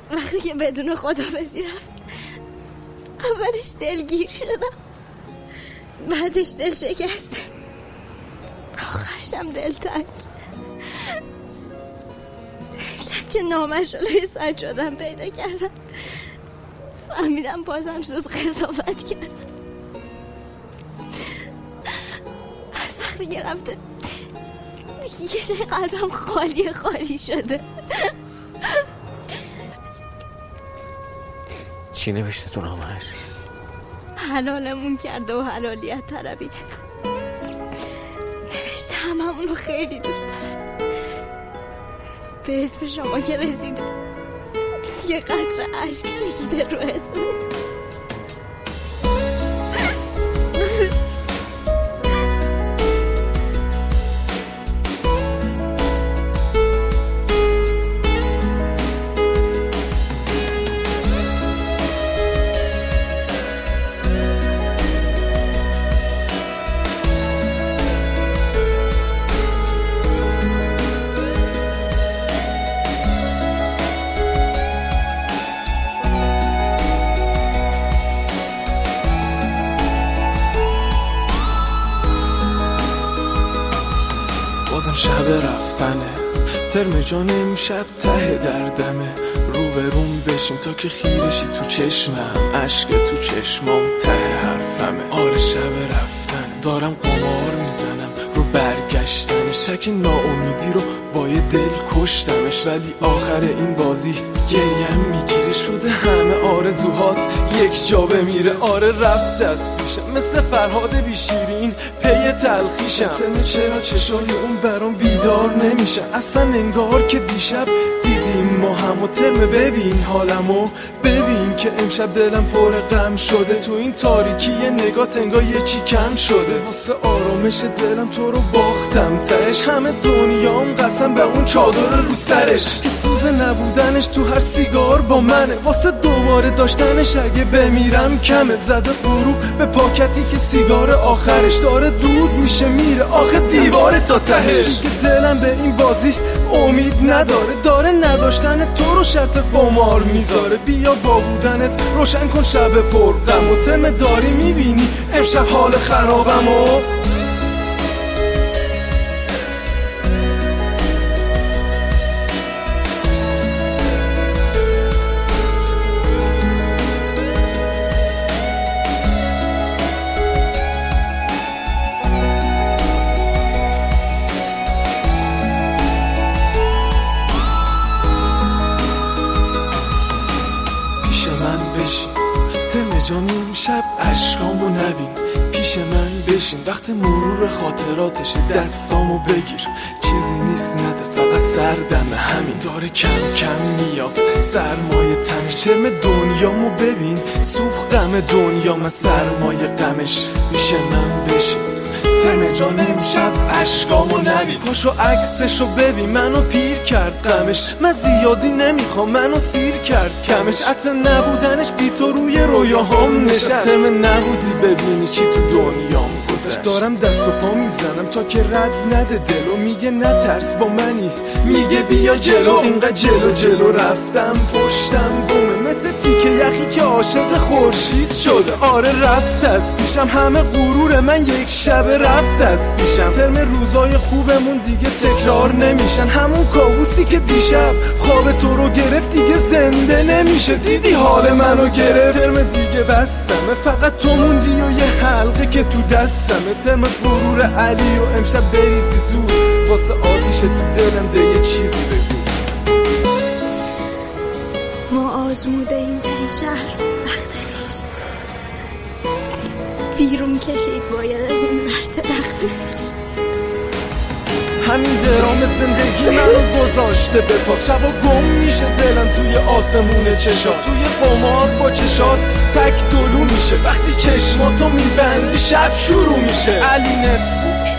وقتی که بدون خداحافظی رفت اولش دلگیر شدم، بعدش دل شکسته، آخرشم دلتنگ. امشب که نامش رو روی سجادم پیدا کردم فهمیدم بازم زود قضاوت کردم. از وقتی که رفته دیگه شای قلبم خالی شده. چی نوشته تو نامش؟ حلالمون کرده و حلالیت طلبیده. نوشته هممون رو خیلی دوست داره، به اسم شما که رسیده یه قطره اشک چکیده رو اسمت. بازم شب رفتنه، ترم جان امشب ته دردمه. رو به روم بشین تا که خیرشی تو چشمم، عشق تو چشمام ته حرفمه. آره شب رفتنه، دارم قمار میزنم رو برگشتن. شک ناامیدی رو با یه دل کشتمش، ولی آخر این بازی گریم میگیره. شده همه آرزوهات یک جا بمیره. آره رفت دست پیشم مثل فرهاد بیشیرین پی تلخیشم. تمه چرا چشای اون برام بیدار نمیشن، اصلا انگار که دیشب دیدیم ما هم. و ترمه ببین حالمو، ببین که امشب دلم پر غم شده. تو این تاریکی نگات انگار یه چی کم شده. واسه آرامش دلم تو رو باختم تهش، همه دنیام قسم به اون چادر رو سرش که سوز نبودنش تو هر سیگار با منه. واسه دوباره داشتنش اگه بمیرم کمه. زده غروب به پاکتی که سیگار آخرش داره دود میشه میره آخه دیواره تا تهش. دیگه دلم به این بازی امید نداره، داره نداشتن تو رو شرط قمار میذاره. بیا با بودنت روشن کن شب پر غم. و تم داری میبینی امشب حال خرابم. و ترم جان امشب عشقامو نبین، پیش من بشین. وقت مرور خاطراتش دستامو بگیر. چیزی نیست ندست فقط سردمه همین. داره کم کم میاد سرمایه تنش. ترم دنیامو ببین سوخ غم دنیام از سرمایه غمش. میشه من بشین ترم جان امشب عشقامو نبین. پاشو عکسشو ببین منو پیر کرد غمش. من زیادی نمیخوام منو سیر کرد کمش. عطر نبودنش بی تو روی رویاهام نشست. ترم نبودی ببینی چی تو دنیام گذشت. دارم دست و پا میزنم تا که رد نده دلو. میگه نترس با منی، میگه بیا جلو. اینقدر جلو جلو رفتم پشتم گمه، مثل تیکه یخی که عاشق خورشید شده. آره رفت از پیشم همه غرور من یک شب رفت از پیشم. ترم روزای خوبمون دیگه تکرار نمیشن. همون کابوسی که دیشب خواب تو رو گرفت دیگه زنده نمیشه. دیدی حال منو گرفت. ترم دیگه بستمه، فقط تو موندی و یه حلقه که تو دستمه. ترم غرور علی و امشب بریزی دور. واسه آتیش تو دلم ده یه چیزی بگو. ما آزموده این ترین شهر وقت خیش، بیرون کشید باید از این مرد تخت خیش. همین درام زندگی منو گذاشته به پا. شب و گم میشه دلم توی آسمون چشات. توی قمار با چشات تک دلو میشه. وقتی چشماتو میبندی شب شروع میشه. علی نتبوک